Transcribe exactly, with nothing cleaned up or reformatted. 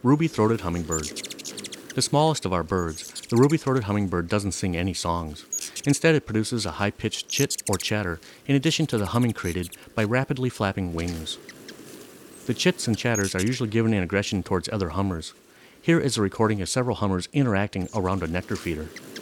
Ruby-throated hummingbird. The smallest of our birds, the ruby-throated hummingbird doesn't sing any songs. Instead, it produces a high-pitched chit or chatter in addition to the humming created by rapidly flapping wings. The chits and chatters are usually given in aggression towards other hummers. Here is a recording of several hummers interacting around a nectar feeder.